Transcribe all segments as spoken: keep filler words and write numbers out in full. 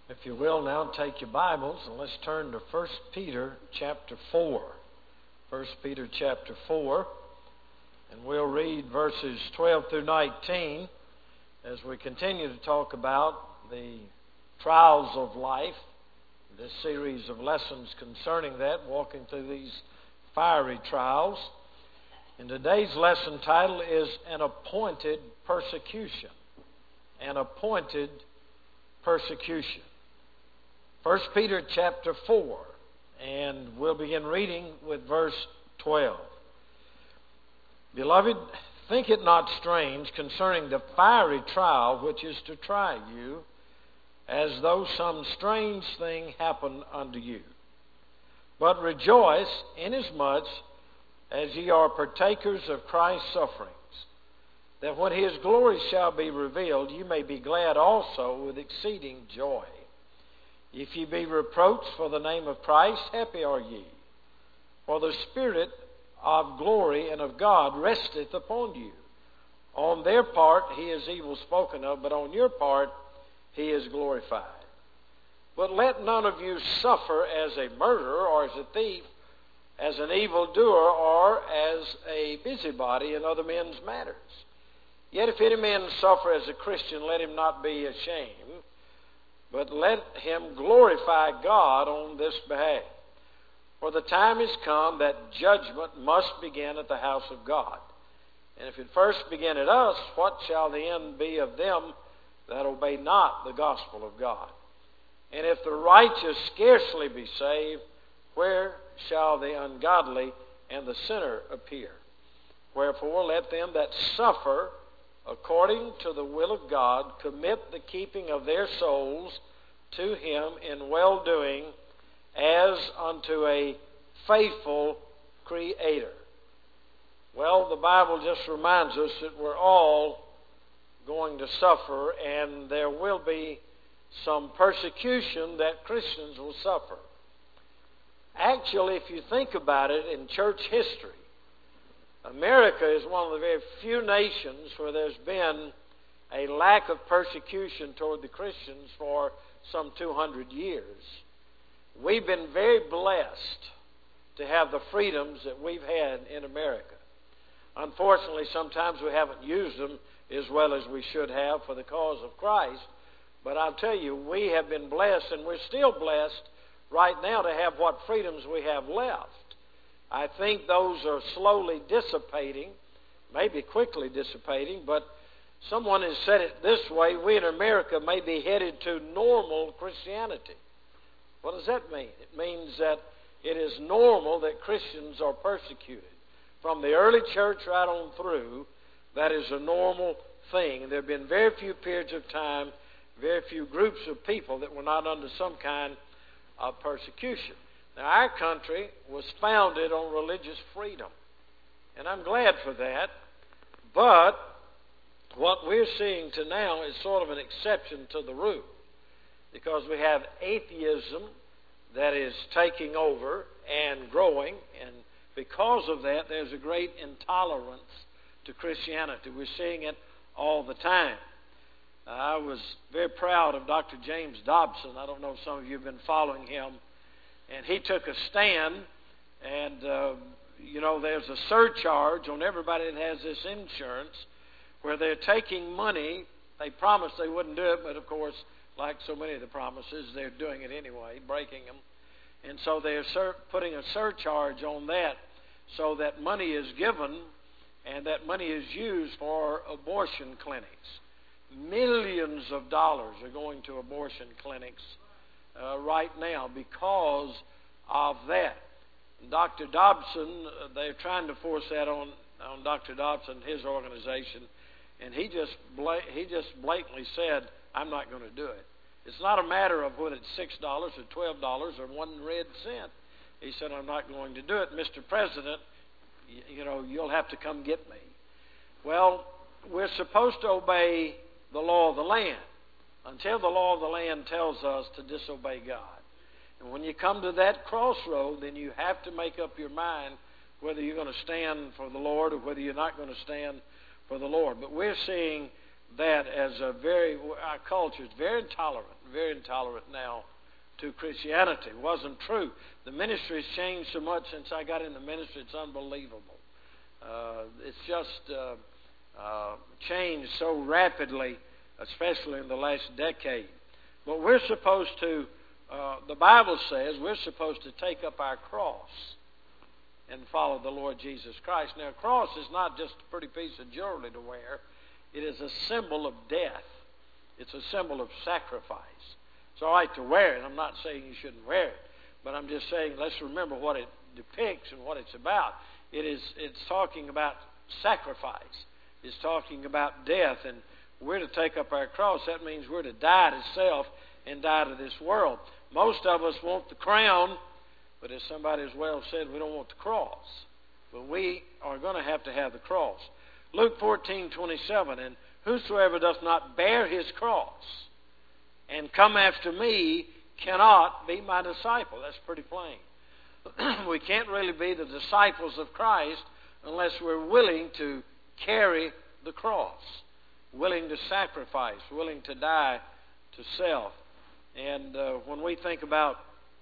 If you will now take your Bibles and let's turn to First Peter chapter four. First Peter chapter four, and we'll read verses twelve through nineteen as we continue to talk about the trials of life. This series of lessons concerning that, walking through these fiery trials. And today's lesson title is An Appointed Persecution. An Appointed Persecution. First Peter chapter four, and we'll begin reading with verse twelve. Beloved, think it not strange concerning the fiery trial which is to try you, as though some strange thing happened unto you. But rejoice inasmuch as ye are partakers of Christ's sufferings, that when His glory shall be revealed, ye may be glad also with exceeding joy. If ye be reproached for the name of Christ, happy are ye. For the Spirit of glory and of God resteth upon you. On their part He is evil spoken of, but on your part He is glorified. But let none of you suffer as a murderer, or as a thief, as an evildoer, or as a busybody in other men's matters. Yet if any man suffer as a Christian, let him not be ashamed, but let him glorify God on this behalf. For the time is come that judgment must begin at the house of God. And if it first begin at us, what shall the end be of them that obey not the gospel of God? And if the righteous scarcely be saved, where shall the ungodly and the sinner appear? Wherefore let them that suffer according to the will of God commit the keeping of their souls to Him in well-doing as unto a faithful Creator. Well, the Bible just reminds us that we're all going to suffer, and there will be some persecution that Christians will suffer. Actually, if you think about it, in church history, America is one of the very few nations where there's been a lack of persecution toward the Christians for some two hundred years. We've been very blessed to have the freedoms that we've had in America. Unfortunately, sometimes we haven't used them as well as we should have for the cause of Christ. But I'll tell you, we have been blessed, and we're still blessed right now to have what freedoms we have left. I think those are slowly dissipating, maybe quickly dissipating, but someone has said it this way: we in America may be headed to normal Christianity. What does that mean? It means that it is normal that Christians are persecuted. From the early church right on through, that is a normal thing. There have been very few periods of time, very few groups of people that were not under some kind of persecution. Now, our country was founded on religious freedom, and I'm glad for that. But what we're seeing to now is sort of an exception to the rule, because we have atheism that is taking over and growing, and because of that, there's a great intolerance to Christianity. We're seeing it all the time. I was very proud of Doctor James Dobson. I don't know if some of you have been following him. And he took a stand, and, uh, you know, there's a surcharge on everybody that has this insurance where they're taking money. They promised they wouldn't do it, but, of course, like so many of the promises, they're doing it anyway, breaking them. And so they're sur- putting a surcharge on that so that money is given and that money is used for abortion clinics. Millions of dollars are going to abortion clinics uh, right now because of that. Doctor Dobson, uh, they're trying to force that on, on Doctor Dobson, his organization, and he just bla- he just blatantly said, I'm not going to do it. It's not a matter of whether it's six dollars or twelve dollars or one red cent. He said, I'm not going to do it. Mister President, you, you know, you'll have to come get me. Well, we're supposed to obey the law of the land until the law of the land tells us to disobey God. And when you come to that crossroad, then you have to make up your mind whether you're going to stand for the Lord or whether you're not going to stand for the Lord. But we're seeing that as a very, our culture is very intolerant, very intolerant now to Christianity. It wasn't true. The ministry has changed so much since I got in the ministry, it's unbelievable. Uh, it's just uh, uh, changed so rapidly, especially in the last decade. But we're supposed to, uh, the Bible says, we're supposed to take up our cross and follow the Lord Jesus Christ. Now, a cross is not just a pretty piece of jewelry to wear. It is a symbol of death. It's a symbol of sacrifice. It's all right to wear it. I'm not saying you shouldn't wear it. But I'm just saying let's remember what it depicts and what it's about. It is, it's talking about sacrifice. It's talking about death. And we're to take up our cross. That means we're to die to self and die to this world. Most of us want the crown, but as somebody as well said, we don't want the cross. But we are going to have to have the cross. Luke fourteen twenty-seven, and whosoever doth not bear his cross and come after me cannot be my disciple. That's pretty plain. We can't really be the disciples of Christ unless we're willing to carry the cross, willing to sacrifice, willing to die to self. And uh, when we think about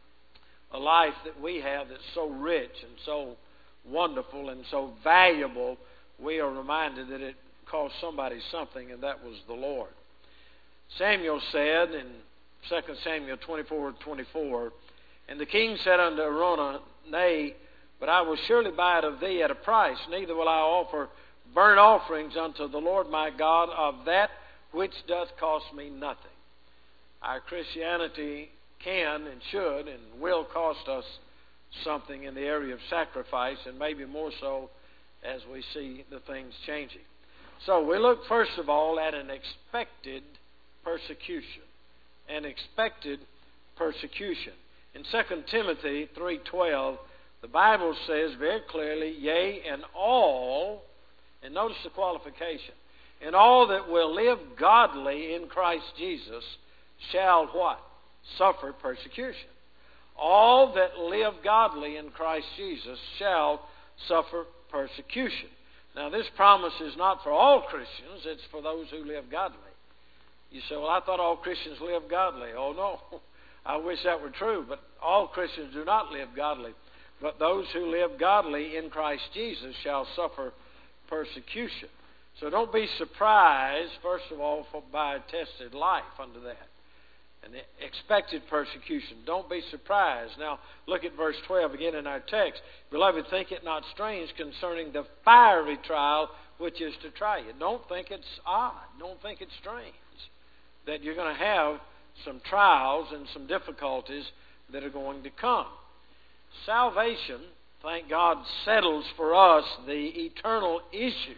a life that we have that's so rich and so wonderful and so valuable, we are reminded that it cost somebody something, and that was the Lord. Samuel said in Second Samuel twenty-four twenty-four, and the king said unto Araunah, Nay, but I will surely buy it of thee at a price, neither will I offer burnt offerings unto the Lord my God of that which doth cost me nothing. Our Christianity can and should and will cost us something in the area of sacrifice, and maybe more so as we see the things changing. So we look first of all at an expected persecution. An expected persecution. In Second Timothy three twelve, the Bible says very clearly, yea, and all, and notice the qualification, and all that will live godly in Christ Jesus shall what? Suffer persecution. All that live godly in Christ Jesus shall suffer persecution. Now, this promise is not for all Christians. It's for those who live godly. You say, well, I thought all Christians live godly. Oh, no. I wish that were true, but all Christians do not live godly. But those who live godly in Christ Jesus shall suffer persecution. So don't be surprised, first of all, for, by a tested life under that. And expected persecution. Don't be surprised. Now, look at verse twelve again in our text. Beloved, think it not strange concerning the fiery trial which is to try you. Don't think it's odd. Don't think it's strange that you're going to have some trials and some difficulties that are going to come. Salvation, thank God, settles for us the eternal issue.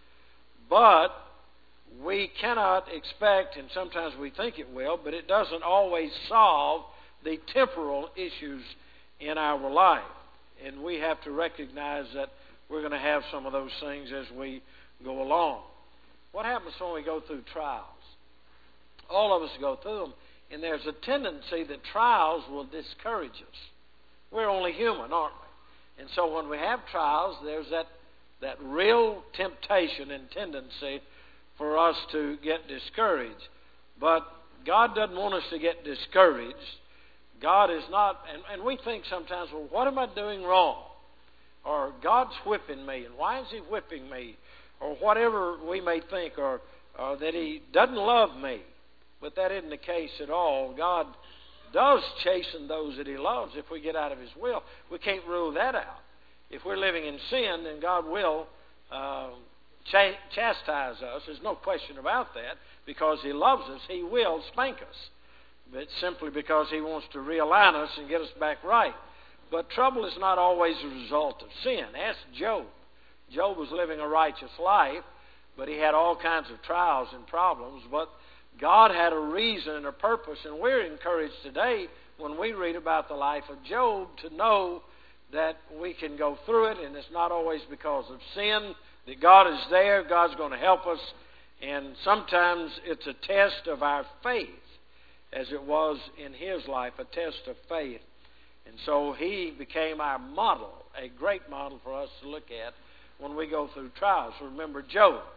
But we cannot expect, and sometimes we think it will, but it doesn't always solve the temporal issues in our life. And we have to recognize that we're going to have some of those things as we go along. What happens when we go through trials? All of us go through them, and there's a tendency that trials will discourage us. We're only human, aren't we? And so when we have trials, there's that, that real temptation and tendency for us to get discouraged. But God doesn't want us to get discouraged. God is not, and, and we think sometimes, well, what am I doing wrong? Or God's whipping me, and why is He whipping me? Or whatever we may think, or, or that He doesn't love me. But that isn't the case at all. God does chasten those that He loves if we get out of His will. We can't rule that out. If we're living in sin, then God will uh, ch- chastise us. There's no question about that. Because He loves us, He will spank us. But it's simply because He wants to realign us and get us back right. But trouble is not always a result of sin. Ask Job. Job was living a righteous life, but he had all kinds of trials and problems. But God had a reason and a purpose, and we're encouraged today when we read about the life of Job to know that we can go through it, and it's not always because of sin, that God is there, God's going to help us, and sometimes it's a test of our faith, as it was in his life, a test of faith. And so he became our model, a great model for us to look at when we go through trials. Remember Job.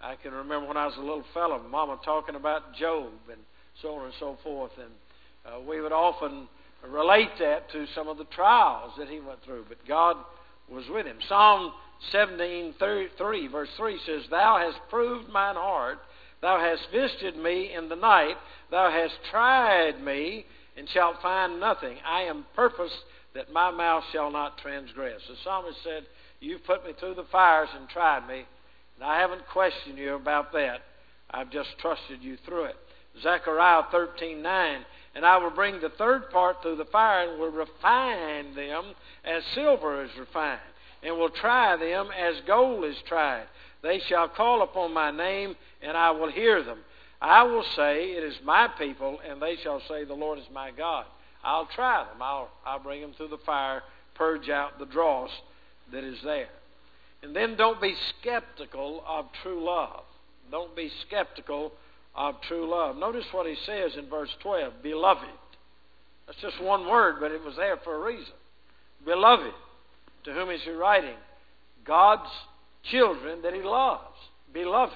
I can remember when I was a little fellow, Mama talking about Job and so on and so forth. And uh, we would often relate that to some of the trials that he went through. But God was with him. Psalm seventeen, three, verse three says, Thou hast proved mine heart. Thou hast visited me in the night. Thou hast tried me and shalt find nothing. I am purposed that my mouth shall not transgress. The psalmist said, You've put me through the fires and tried me, and I haven't questioned you about that. I've just trusted you through it. Zechariah thirteen nine, And I will bring the third part through the fire and will refine them as silver is refined, and will try them as gold is tried. They shall call upon my name, and I will hear them. I will say, It is my people, and they shall say, The Lord is my God. I'll try them. I'll, I'll bring them through the fire, purge out the dross that is there. And then don't be skeptical of true love. Don't be skeptical of true love. Notice what he says in verse twelve, Beloved. That's just one word, but it was there for a reason. Beloved. To whom is he writing? God's children that he loves. Beloved.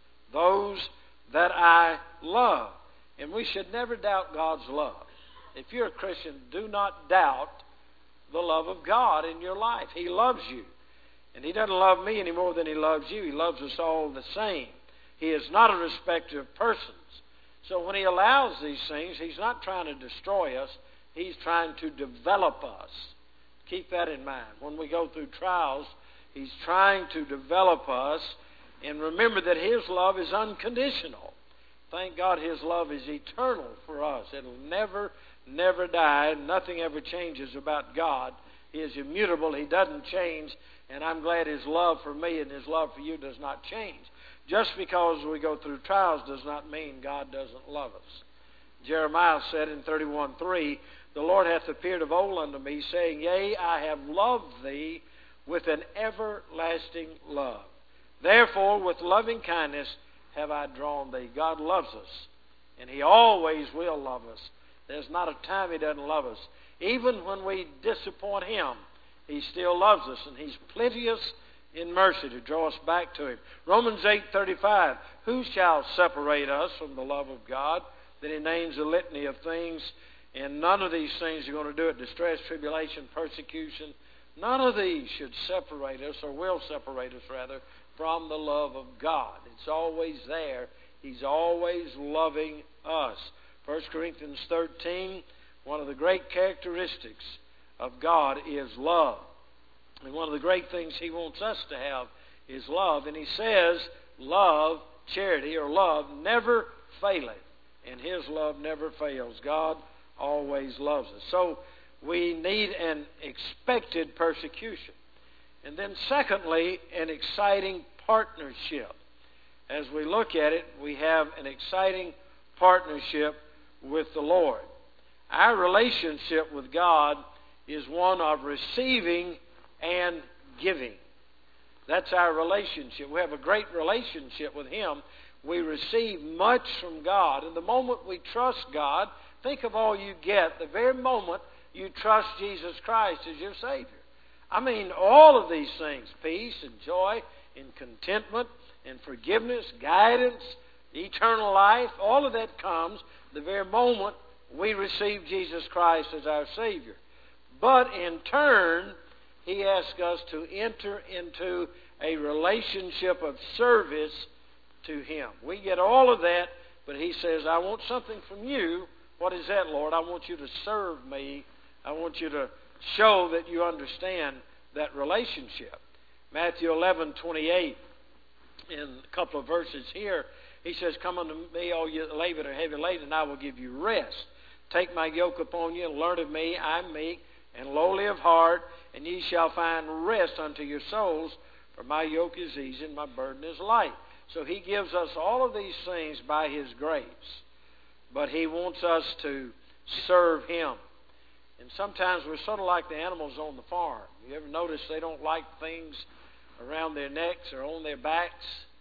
Those that I love. And we should never doubt God's love. If you're a Christian, do not doubt the love of God in your life. He loves you. And he doesn't love me any more than he loves you. He loves us all the same. He is not a respecter of persons. So when he allows these things, he's not trying to destroy us. He's trying to develop us. Keep that in mind. When we go through trials, he's trying to develop us. And remember that his love is unconditional. Thank God his love is eternal for us. It'll never, never die. Nothing ever changes about God. He is immutable. He doesn't change. And I'm glad his love for me and his love for you does not change. Just because we go through trials does not mean God doesn't love us. Jeremiah said in thirty-one three, The Lord hath appeared of old unto me, saying, Yea, I have loved thee with an everlasting love. Therefore, with loving kindness have I drawn thee. God loves us, and he always will love us. There's not a time he doesn't love us. Even when we disappoint him, he still loves us, and he's plenteous in mercy to draw us back to him. Romans eight thirty-five, Who shall separate us from the love of God? Then he names a litany of things, and none of these things are going to do it. Distress, tribulation, persecution. None of these should separate us, or will separate us rather, from the love of God. It's always there. He's always loving us. First Corinthians thirteen, one of the great characteristics of God is love. And one of the great things he wants us to have is love. And he says, love, charity, or love, never faileth. And his love never fails. God always loves us. So we need an expected persecution. And then secondly, an exciting partnership. As we look at it, we have an exciting partnership with the Lord. Our relationship with God is one of receiving and giving. That's our relationship. We have a great relationship with him. We receive much from God. And the moment we trust God, think of all you get the very moment you trust Jesus Christ as your Savior. I mean, all of these things, peace and joy and contentment and forgiveness, guidance, eternal life, all of that comes the very moment we receive Jesus Christ as our Savior. But in turn, he asks us to enter into a relationship of service to him. We get all of that, but he says, I want something from you. What is that, Lord? I want you to serve me. I want you to show that you understand that relationship. Matthew eleven twenty-eight, in a couple of verses here, he says, Come unto me, all you labor and heavy laden, and I will give you rest. Take my yoke upon you and learn of me. I am meek and lowly of heart, and ye shall find rest unto your souls. For my yoke is easy and my burden is light. So he gives us all of these things by his grace. But he wants us to serve him. And sometimes we're sort of like the animals on the farm. You ever notice they don't like things around their necks or on their backs?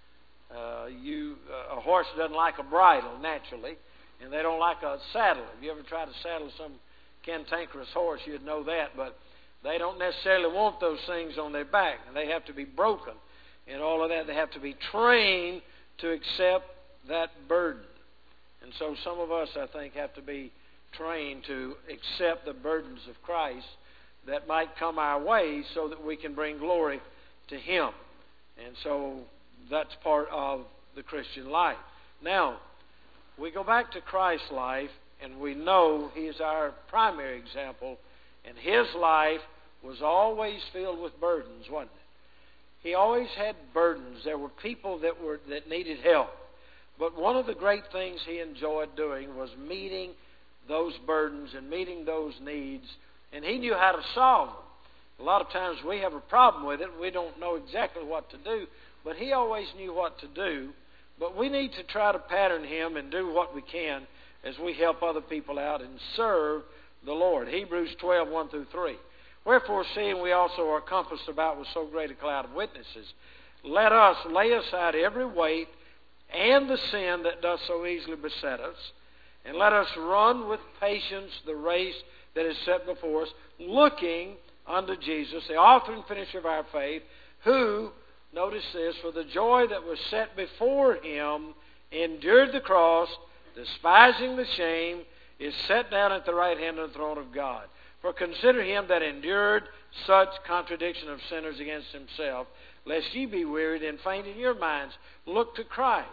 Uh, you, uh, a horse doesn't like a bridle naturally, and they don't like a saddle. If you ever tried to saddle some cantankerous horse, you'd know that. But they don't necessarily want those things on their back, and they have to be broken and all of that. They have to be trained to accept that burden. And so some of us, I think, have to be trained to accept the burdens of Christ that might come our way so that we can bring glory to Him. And so that's part of the Christian life. Now, we go back to Christ's life, and we know He is our primary example, and His life was always filled with burdens, wasn't it? He always had burdens. There were people that were that needed help. But one of the great things He enjoyed doing was meeting those burdens and meeting those needs, and He knew how to solve them. A lot of times we have a problem with it. We don't know exactly what to do, but He always knew what to do. But we need to try to pattern Him and do what we can as we help other people out and serve the Lord. Hebrews twelve, one through three. Wherefore, seeing we also are compassed about with so great a cloud of witnesses, let us lay aside every weight and the sin that doth so easily beset us, and let us run with patience the race that is set before us, looking unto Jesus, the author and finisher of our faith, who, notice this, for the joy that was set before Him, endured the cross, despising the shame, is set down at the right hand of the throne of God. For consider Him that endured such contradiction of sinners against Himself, lest ye be wearied and faint in your minds. Look to Christ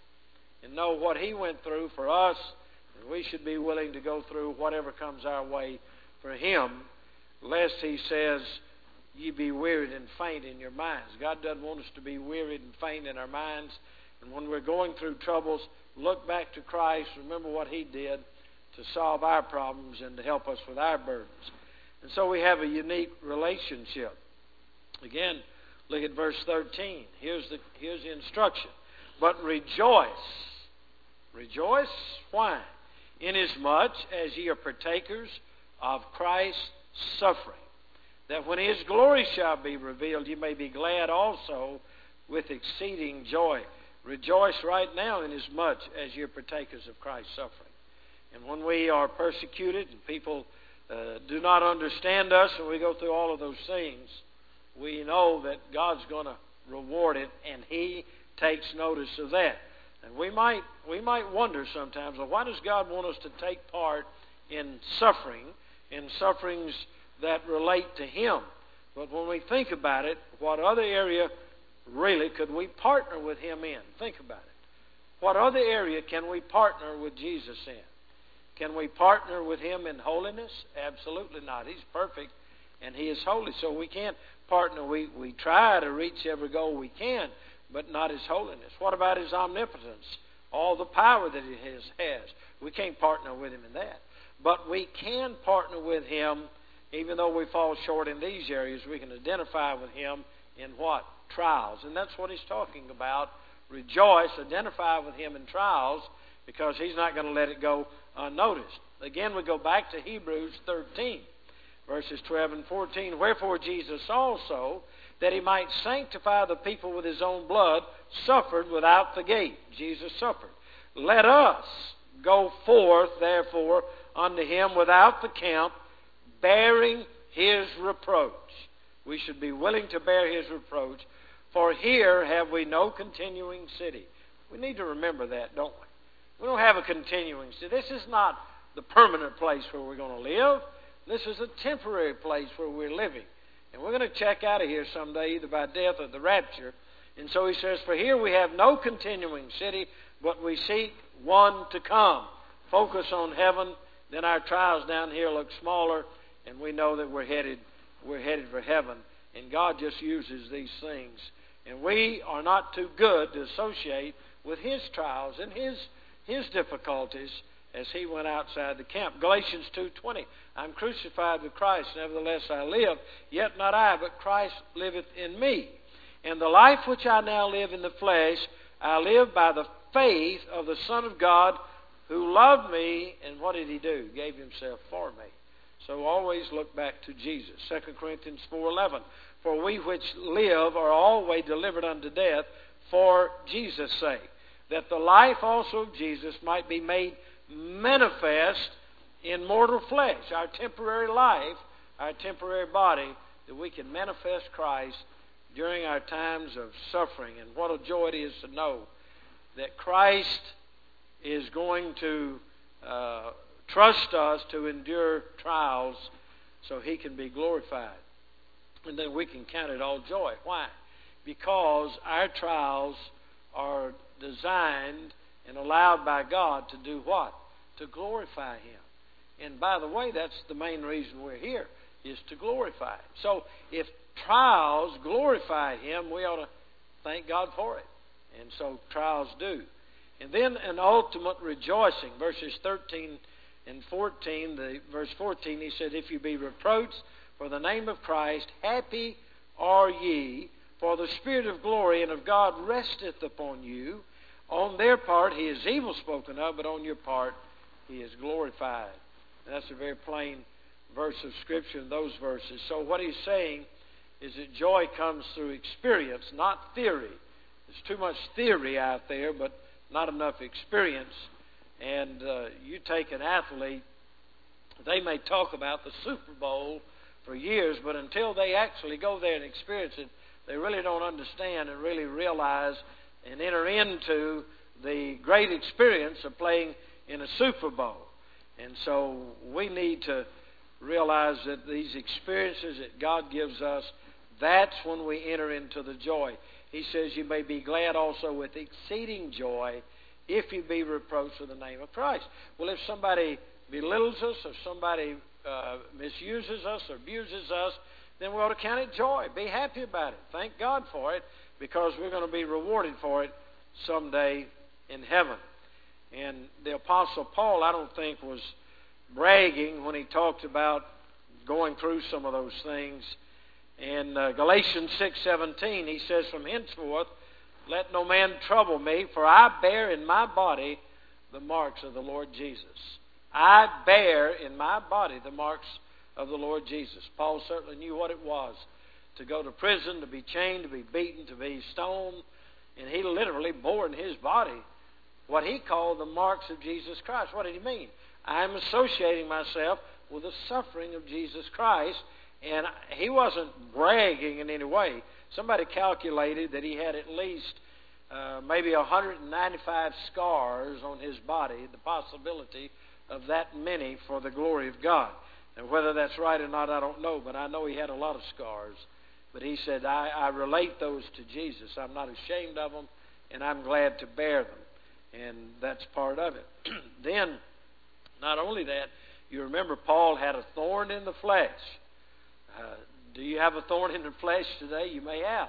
and know what He went through for us, and we should be willing to go through whatever comes our way for Him, lest He says, ye be wearied and faint in your minds. God doesn't want us to be wearied and faint in our minds. And when we're going through troubles, look back to Christ. Remember what He did to solve our problems and to help us with our burdens. And so we have a unique relationship. Again, look at verse thirteen. Here's the, here's the instruction. But rejoice. Rejoice. Why? Inasmuch as ye are partakers of Christ's suffering, that when His glory shall be revealed, ye may be glad also with exceeding joy. Rejoice right now inasmuch as ye are partakers of Christ's suffering. And when we are persecuted and people uh, do not understand us and we go through all of those things, we know that God's going to reward it, and He takes notice of that. And we might we might wonder sometimes, well, why does God want us to take part in suffering, in sufferings that relate to Him? But when we think about it, what other area really could we partner with Him in? Think about it. What other area can we partner with Jesus in? Can we partner with Him in holiness? Absolutely not. He's perfect and He is holy. So we can't partner. We, we try to reach every goal we can, but not His holiness. What about His omnipotence? All the power that He has. has. We can't partner with Him in that. But we can partner with Him, even though we fall short in these areas. We can identify with Him in what? Trials. And that's what He's talking about. Rejoice, identify with Him in trials, because He's not going to let it go unnoticed. Again, we go back to Hebrews thirteen, verses twelve and fourteen. Wherefore Jesus also, that He might sanctify the people with His own blood, suffered without the gate. Jesus suffered. Let us go forth, therefore, unto Him without the camp, bearing His reproach. We should be willing to bear His reproach. For here have we no continuing city. We need to remember that, don't we? We don't have a continuing city. This is not the permanent place where we're going to live. This is a temporary place where we're living. And we're going to check out of here someday, either by death or the rapture. And so he says, for here we have no continuing city, but we seek one to come. Focus on heaven, then our trials down here look smaller, and we know that we're headed, we're headed for heaven. And God just uses these things. And we are not too good to associate with His trials and His His difficulties as He went outside the camp. Galatians two twenty, I'm crucified with Christ, nevertheless I live, yet not I, but Christ liveth in me. And the life which I now live in the flesh, I live by the faith of the Son of God, who loved me, and what did He do? Gave Himself for me. So always look back to Jesus. Second Corinthians four eleven, for we which live are always delivered unto death for Jesus' sake, that the life also of Jesus might be made manifest in mortal flesh, our temporary life, our temporary body, that we can manifest Christ during our times of suffering. And what a joy it is to know that Christ is going to uh, trust us to endure trials so He can be glorified. And then we can count it all joy. Why? Because our trials are designed and allowed by God to do what? To glorify Him. And by the way, that's the main reason we're here, is to glorify Him. So if trials glorify Him, we ought to thank God for it. And so trials do. And then an ultimate rejoicing. Verses thirteen and fourteen, the, verse fourteen, he said, if you be reproached for the name of Christ, happy are ye, for the Spirit of glory and of God resteth upon you. On their part He is evil spoken of, but on your part He is glorified. And that's a very plain verse of Scripture in those verses. So what he's saying is that joy comes through experience, not theory. There's too much theory out there, but not enough experience. And uh, you take an athlete, they may talk about the Super Bowl for years, but until they actually go there and experience it, they really don't understand and really realize and enter into the great experience of playing in a Super Bowl. And so we need to realize that these experiences that God gives us, that's when we enter into the joy. He says, you may be glad also with exceeding joy if you be reproached for the name of Christ. Well, if somebody belittles us, or somebody uh, misuses us or abuses us, then we ought to count it joy. Be happy about it. Thank God for it, because we're going to be rewarded for it someday in heaven. And the Apostle Paul, I don't think, was bragging when he talked about going through some of those things. In uh, Galatians six seventeen, he says, from henceforth, let no man trouble me, for I bear in my body the marks of the Lord Jesus. I bear in my body the marks of the Lord Jesus. Paul certainly knew what it was to go to prison, to be chained, to be beaten, to be stoned. And he literally bore in his body what he called the marks of Jesus Christ. What did he mean? I'm associating myself with the suffering of Jesus Christ. And he wasn't bragging in any way. Somebody calculated that he had at least uh, maybe one hundred ninety-five scars on his body, the possibility of that many for the glory of God. And whether that's right or not, I don't know, but I know he had a lot of scars. But he said, I, I relate those to Jesus. I'm not ashamed of them, and I'm glad to bear them. And that's part of it. Then, not only that, you remember Paul had a thorn in the flesh. Uh, do you have a thorn in the flesh today? You may have.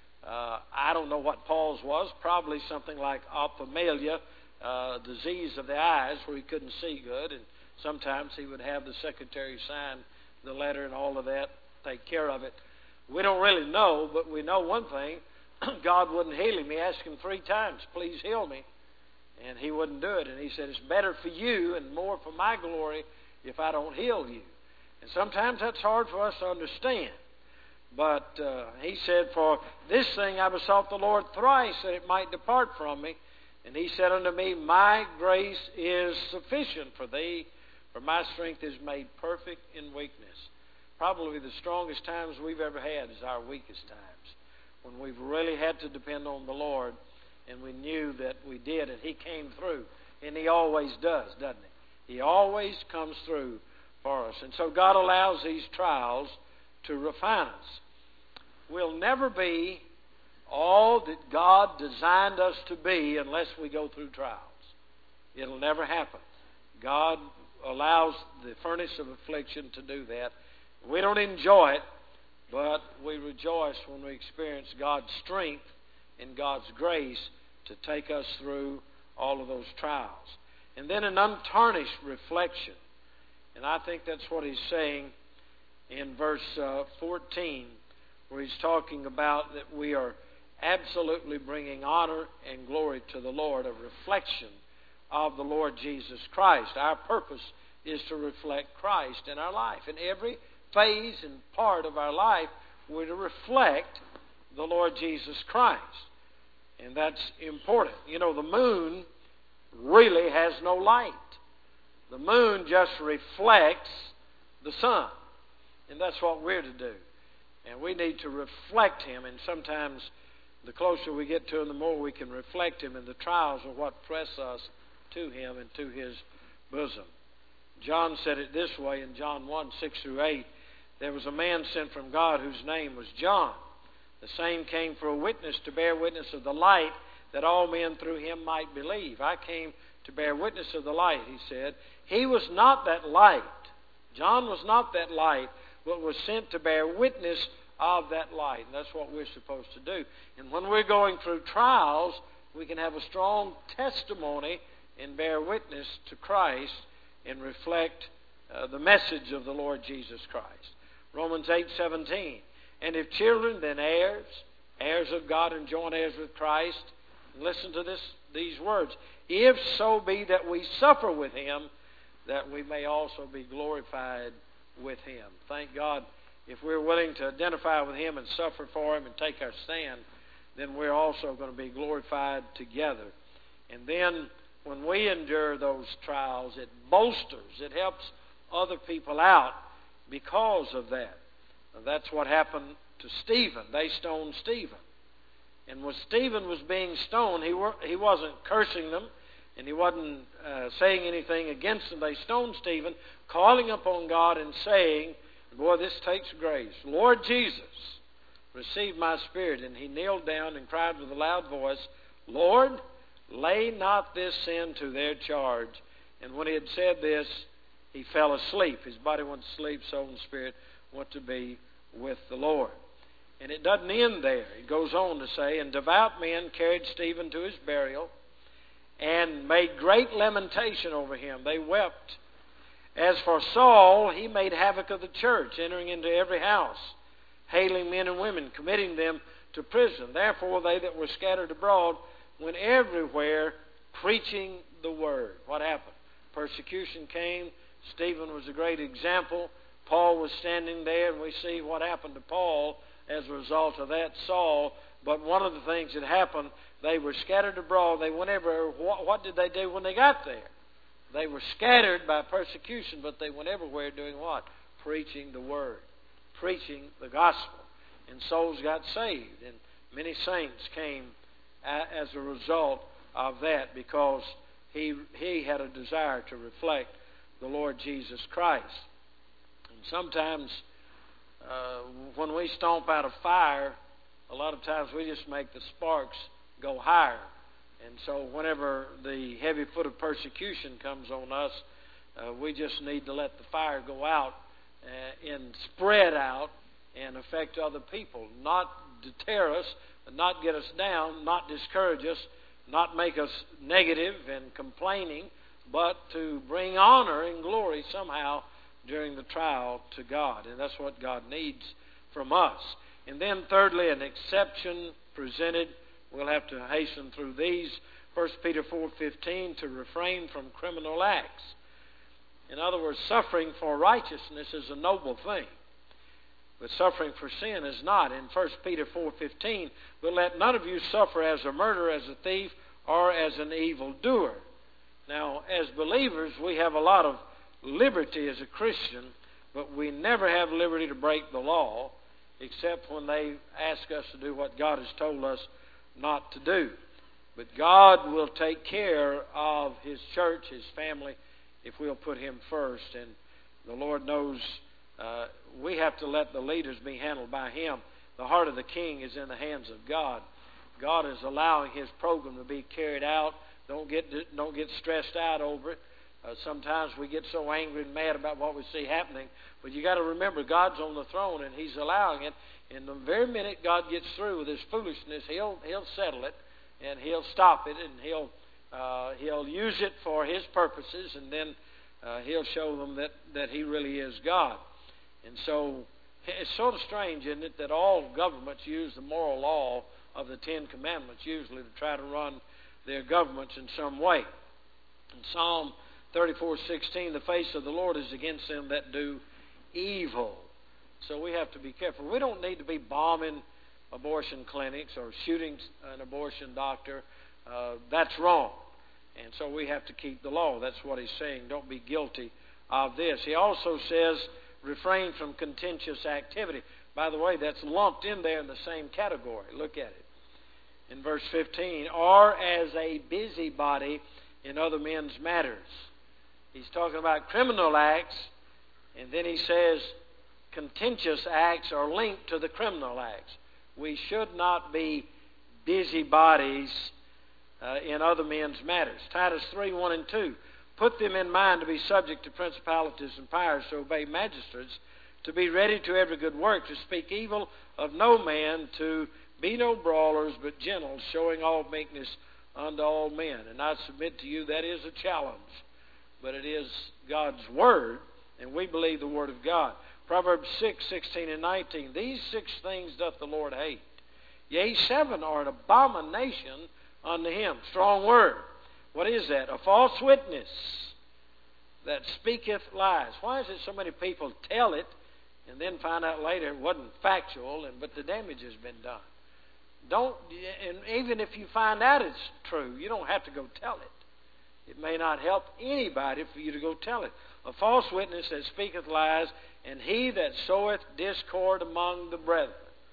Uh, I don't know what Paul's was. Probably something like ophthalmia, uh, disease of the eyes, where he couldn't see good. And sometimes he would have the secretary sign the letter and all of that, take care of it. We don't really know, but we know one thing. God wouldn't heal him. He asked him three times, please heal me. And he wouldn't do it. And he said, it's better for you and more for my glory if I don't heal you. And sometimes that's hard for us to understand. But uh, he said, for this thing I besought the Lord thrice, that it might depart from me. And he said unto me, my grace is sufficient for thee, for my strength is made perfect in weakness. Probably the strongest times we've ever had is our weakest times, when we've really had to depend on the Lord, and we knew that we did, and He came through. And He always does, doesn't He? He always comes through for us. And so God allows these trials to refine us. We'll never be all that God designed us to be unless we go through trials. It'll never happen. God allows the furnace of affliction to do that. We don't enjoy it, but we rejoice when we experience God's strength and God's grace to take us through all of those trials. And then an untarnished reflection. And I think that's what he's saying in verse uh, fourteen, where he's talking about that we are absolutely bringing honor and glory to the Lord, a reflection of the Lord Jesus Christ. Our purpose is to reflect Christ in our life. In every phase and part of our life, we're to reflect the Lord Jesus Christ. And that's important. You know, the moon really has no light. The moon just reflects the sun. And that's what we're to do. And we need to reflect Him. And sometimes the closer we get to Him, the more we can reflect Him, and the trials are what press us to Him and to His bosom. John said it this way in John one, six through eight. There was a man sent from God whose name was John. The same came for a witness, to bear witness of the light, that all men through him might believe. I came to bear witness of the light, he said. He was not that light. John was not that light, but was sent to bear witness of that light. And that's what we're supposed to do. And when we're going through trials, we can have a strong testimony and bear witness to Christ and reflect uh, the message of the Lord Jesus Christ. Romans eight seventeen. And if children, then heirs, heirs of God and joint heirs with Christ. And listen to this, these words. If so be that we suffer with Him, that we may also be glorified with Him. Thank God, if we're willing to identify with Him and suffer for Him and take our stand, then we're also going to be glorified together. And then when we endure those trials, it bolsters, it helps other people out because of that. And that's what happened to Stephen. They stoned Stephen. And when Stephen was being stoned, he, were, he wasn't cursing them, and he wasn't uh, saying anything against them. They stoned Stephen, calling upon God and saying, boy, this takes grace. Lord Jesus, receive my spirit. And he kneeled down and cried with a loud voice, Lord, lay not this sin to their charge. And when he had said this, he fell asleep. His body went to sleep, soul and spirit went to be with the Lord. And it doesn't end there. It goes on to say, and devout men carried Stephen to his burial and made great lamentation over him. They wept. As for Saul, he made havoc of the church, entering into every house, hailing men and women, committing them to prison. Therefore they that were scattered abroad went everywhere preaching the word. What happened? Persecution came. Stephen was a great example. Paul was standing there, and we see what happened to Paul as a result of that, Saul. But one of the things that happened, they were scattered abroad. They went everywhere. What, what did they do when they got there? They were scattered by persecution, but they went everywhere doing what? Preaching the word, preaching the gospel. And souls got saved, and many saints came as a result of that, because he he had a desire to reflect the Lord Jesus Christ. And sometimes uh, when we stomp out a fire, a lot of times we just make the sparks go higher. And so whenever the heavy foot of persecution comes on us, uh, we just need to let the fire go out uh, and spread out and affect other people. Not deter us, not get us down, not discourage us, not make us negative and complaining, but to bring honor and glory somehow during the trial to God. And that's what God needs from us. And then thirdly, an exception presented. We'll have to hasten through these. First Peter four fifteen, to refrain from criminal acts. In other words, suffering for righteousness is a noble thing, but suffering for sin is not. In First Peter four fifteen, but let none of you suffer as a murderer, as a thief, or as an evildoer. Now, as believers, we have a lot of liberty as a Christian, but we never have liberty to break the law, except when they ask us to do what God has told us not to do. But God will take care of His church, His family, if we'll put Him first. And the Lord knows uh, we have to let the leaders be handled by Him. The heart of the king is in the hands of God. God is allowing His program to be carried out. Don't get don't get stressed out over it. Uh, sometimes we get so angry and mad about what we see happening. But you got to remember, God's on the throne and He's allowing it. And the very minute God gets through with His foolishness, He'll He'll settle it, and He'll stop it, and He'll uh, He'll use it for His purposes, and then uh, He'll show them that, that He really is God. And so it's sort of strange, isn't it, that all governments use the moral law of the Ten Commandments usually to try to run their governments in some way. In Psalm thirty-four sixteen, the face of the Lord is against them that do evil. So we have to be careful. We don't need to be bombing abortion clinics or shooting an abortion doctor. Uh, that's wrong. And so we have to keep the law. That's what he's saying. Don't be guilty of this. He also says refrain from contentious activity. By the way, that's lumped in there in the same category. Look at it. in verse fifteen, or as a busybody in other men's matters. He's talking about criminal acts, and then he says contentious acts are linked to the criminal acts. We should not be busybodies uh, in other men's matters. Titus three, one and two. Put them in mind to be subject to principalities and powers, to obey magistrates, to be ready to every good work, to speak evil of no man, to be no brawlers, but gentle, showing all meekness unto all men. And I submit to you that is a challenge, but it is God's Word, and we believe the Word of God. Proverbs six, sixteen and nineteen. These six things doth the Lord hate. Yea, seven are an abomination unto Him. Strong word. What is that? A false witness that speaketh lies. Why is it so many people tell it and then find out later it wasn't factual, and but the damage has been done? Don't, and even if you find out it's true, you don't have to go tell it. It may not help anybody for you to go tell it. A false witness that speaketh lies, and he that soweth discord among the brethren.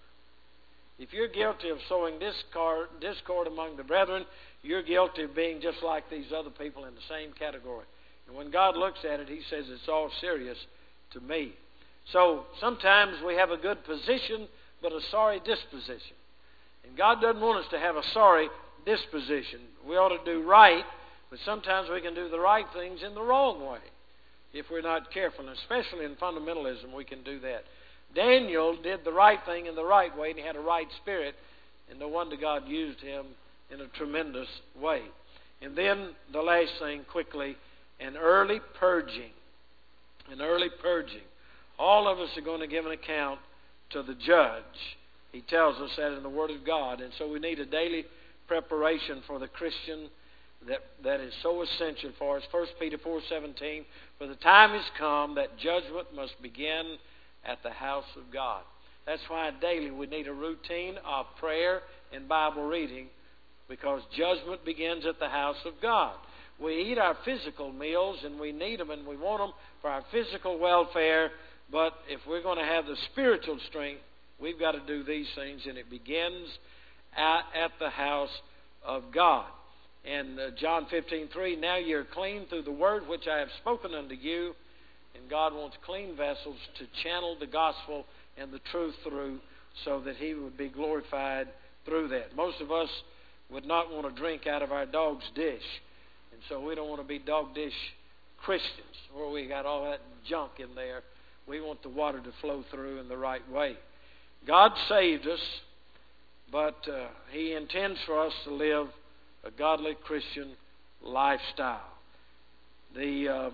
If you're guilty of sowing discord, discord among the brethren, you're guilty of being just like these other people in the same category. And when God looks at it, He says it's all serious to me. So sometimes we have a good position, but a sorry disposition. And God doesn't want us to have a sorry disposition. We ought to do right, but sometimes we can do the right things in the wrong way if we're not careful. And especially in fundamentalism, we can do that. Daniel did the right thing in the right way, and he had a right spirit, and no wonder God used him in a tremendous way. And then the last thing, quickly, an early purging. An early purging. All of us are going to give an account to the judge. He tells us that in the Word of God. And so we need a daily preparation for the Christian that, that is so essential for us. First Peter four seventeen, for the time has come that judgment must begin at the house of God. That's why daily we need a routine of prayer and Bible reading, because judgment begins at the house of God. We eat our physical meals, and we need them and we want them for our physical welfare, but if we're going to have the spiritual strength, we've got to do these things, and it begins at, at the house of God. And uh, John fifteen three, now you're clean through the word which I have spoken unto you. And God wants clean vessels to channel the gospel and the truth through, so that He would be glorified through that. Most of us would not want to drink out of our dog's dish. And so we don't want to be dog dish Christians, where we got all that junk in there. We want the water to flow through in the right way. God saved us, but uh, He intends for us to live a godly Christian lifestyle. The... Um,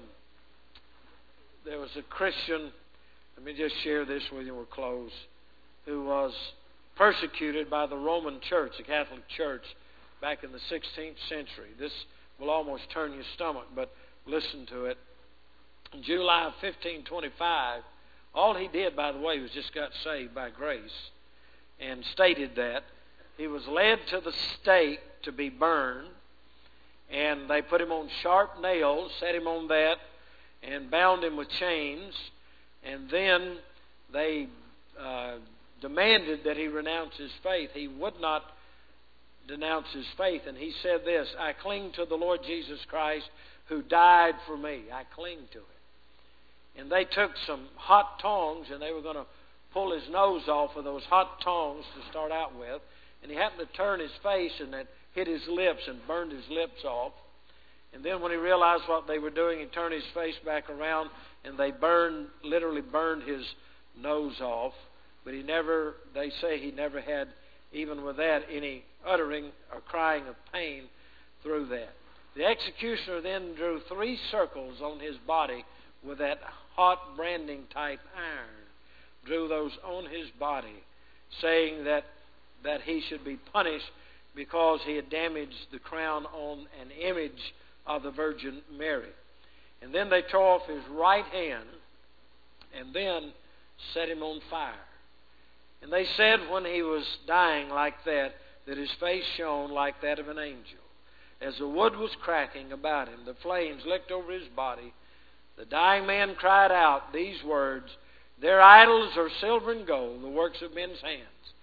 There was a Christian, let me just share this with you, we'll close, who was persecuted by the Roman Church, the Catholic Church, back in the sixteenth century. This will almost turn your stomach, but listen to it. In July of fifteen twenty-five, all he did, by the way, was just got saved by grace, and stated that. He was led to the stake to be burned, and they put him on sharp nails, set him on that, and bound him with chains, and then they uh, demanded that he renounce his faith. He would not denounce his faith, and he said this, I cling to the Lord Jesus Christ who died for me. I cling to it. And they took some hot tongs, and they were going to pull his nose off with those hot tongs to start out with, and he happened to turn his face, and it hit his lips and burned his lips off. And then when he realized what they were doing, he turned his face back around, and they burned, literally burned his nose off. But he never, they say he never had, even with that, any uttering or crying of pain through that. The executioner then drew three circles on his body with that hot branding type iron. Drew those on his body, saying that, that he should be punished because he had damaged the crown on an image of the Virgin Mary. And then they tore off his right hand and then set him on fire. And they said when he was dying like that, that his face shone like that of an angel. As the wood was cracking about him, the flames licked over his body. The dying man cried out these words, their idols are silver and gold, the works of men's hands.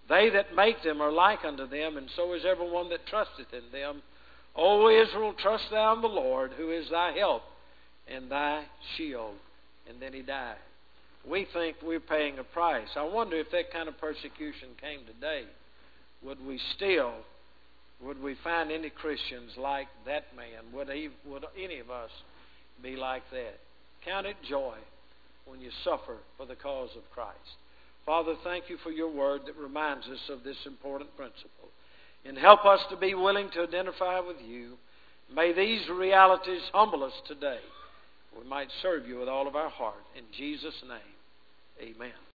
They that make them are like unto them, and so is everyone that trusteth in them. O Israel, trust thou in the Lord, who is thy help and thy shield. And then he died. We think we're paying a price. I wonder if that kind of persecution came today, would we still, would we find any Christians like that man? Would, he, would any of us be like that? Count it joy when you suffer for the cause of Christ. Father, thank you for your word that reminds us of this important principle. And help us to be willing to identify with you. May these realities humble us today. We might serve you with all of our heart. In Jesus' name, amen.